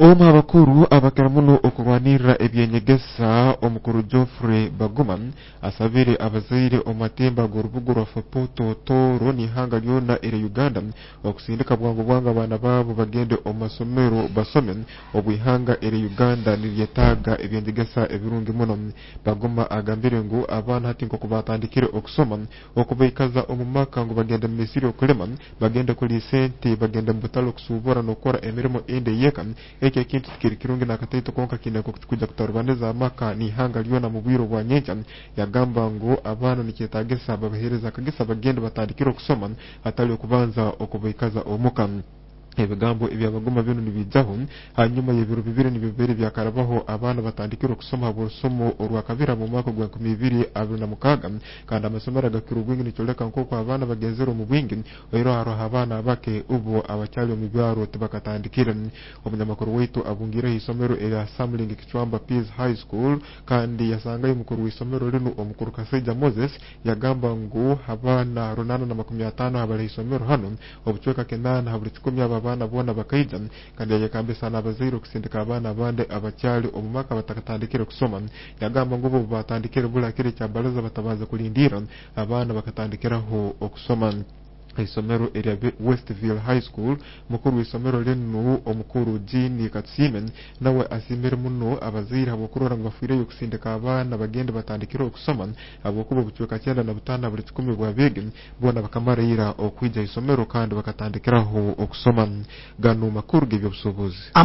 Oma abakuru abakaramuno okulwanirira ebyenyegesa omukuru Geoffrey Baguma asabire abazaire omatemba g'orubuga rwa Fapoto Toro n'ihanga lyona eri Uganda okusindika bwangu bwanga abaana baabo bagende omu masomero basome obwihanga eri Uganda niryetaaga ebyenyegesa ebirungi muno. Baguma agambire ngu abaana hati nk'oku batandikire okusoma okubaikaza omu maka ngu bagende mu misiri okulema bagende kuli sente bagende mu butale okusuubura n'okukora emirimo ende yeka ekyo ekintu kiri kirungi n'akataito konka kine kujja kutarubaniza amaka n'ihanga lyona mu bwiro bwa nyenkya. Yagamba ngu abaana nikyetaagisa babahereza akagisa bagende batandikire okusoma hatali okubanza okubaikaza omuka. Ebigambo ebyabaguma bino nibijjaho hanyuma y'ebiro bibiri nibibere byakarabaho abaana batandikira okusoma habw'orusomo olwakabira mu mwaka gwa 2026 kandi amasomero agakira obwingi nikyoleka nk'oku abaana bagenzere mu bwingi oiro haroho abaana abake ubo abakyali omu byaro tibakatandikire. Omunyamakuru waitu abungireho isomero erya Samling Kichwamba Peace High School kandi yasangayo omukuru w'isomero lino omukuru Kaseja Moses yagamba ngu abaana 850 habali isomero hano obucweka kenana habuli 10 abana bona bakaija kandi yayekambisa n'abazaire okusindika abaana abandi abakyali omu maka batakatandikire kusoma. Yagamba ngo bo batandikire bulakire kyabalaza batabaza kulindira abaana bakatandikiraho okusoma. Isomero erya Westville High School mukuru w'isomero lino omukuru Jean Katsimen nawe asimire muno abazaire habw'okurora ngu bafiireyo okusindika abaana bagende batandikire okusoma habw'okuba obucweka 95 buli 10 bwabege bona bakamarira okwija isomero kandi bakatandikiraho okusoma. Gano makuru g'ebyobusobozi.